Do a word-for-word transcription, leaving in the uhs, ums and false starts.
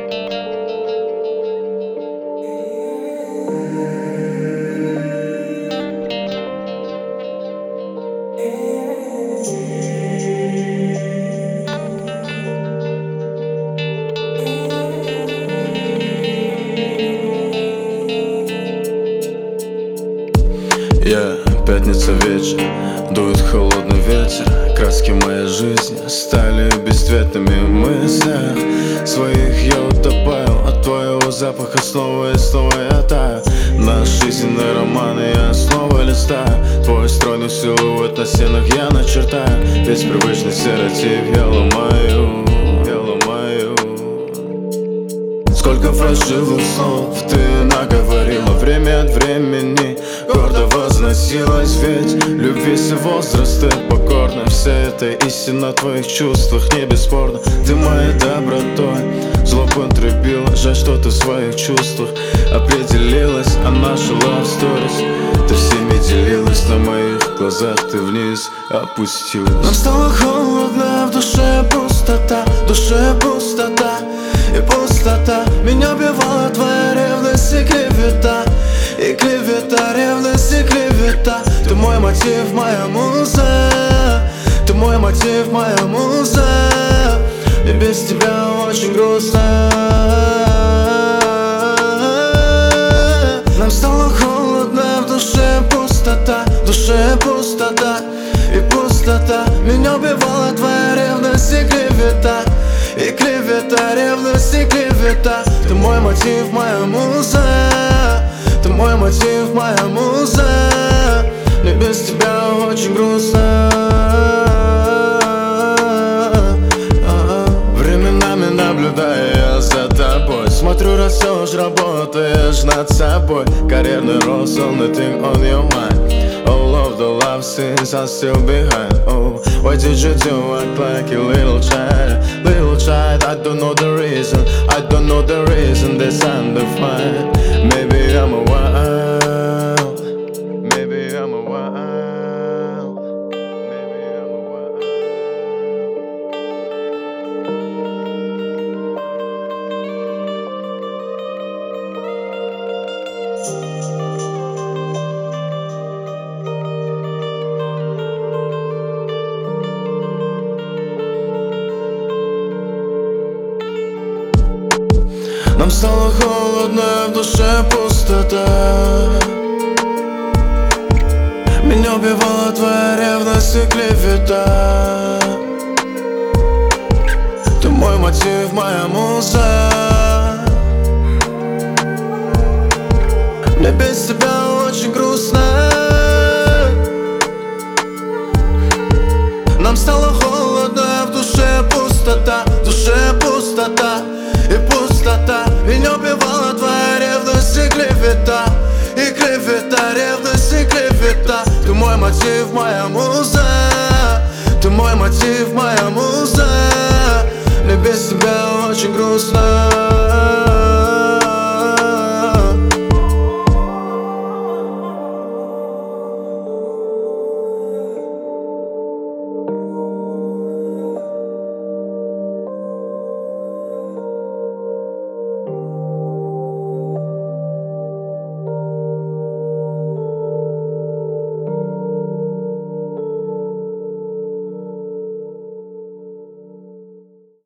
Я yeah, пятница вечер, дует холодный ветер. Краски моей жизни стали бесцветными в мыслях своих. Я утопаю от твоего запаха снова и снова я таю. Наш жизненный роман и я снова листаю. Твой стройный силуэт на стенах я начертаю. Весь привычный стереотип я ломаю, я ломаю. Сколько фальшивых слов ты наговорила время от времени, гордо возносилась, ведь любви все возрасты покорны. Вся эта истина в твоих чувствах не бесспорна. Ты моей добротой зло потребила. Жаль, что ты в своих чувствах определилась. А наша love stories ты всеми делилась. На моих глазах ты вниз опустилась. Нам стало холодно, в душе пустота, в душе пустота и пустота. Меня убивала твоя ревность и клевета, и клевета, ревность и клевета. Ты мой мотив, моя муза, ты мой мотив, моя муза. И без тебя очень грустно. Нам стало холодно, в душе пустота, в душе пустота и пустота. Меня убивала твоя ревность и клевета, и клевета, ревность и клевета. Ты мой мотив, моя муза, ты мой мотив, моя муза. Мне без тебя очень грустно. Временами наблюдаю я за тобой, смотрю, растешь, работаешь над собой. Карьерный рост, only thing on your mind. All of the love scenes are still behind. Oh, why did you do act like a little child? Little child, I don't know the reason. I don't know the reason that's undefined. Maybe I'm a wild. Maybe I'm a wild. Maybe I'm a wild. Нам стало холодно, в душе пустота. Меня убивала твоя ревность и клевета. Ты мой мотив, моя муза. Мне без тебя очень грустно. Нам стало холодно, в душе пустота, в душе пустота и пустота. Меня убивала твоя ревность и клевета, и клевета, ревность и клевета. Ты мой мотив, моя муза, ты мой мотив, моя муза. Мне без тебя очень грустно.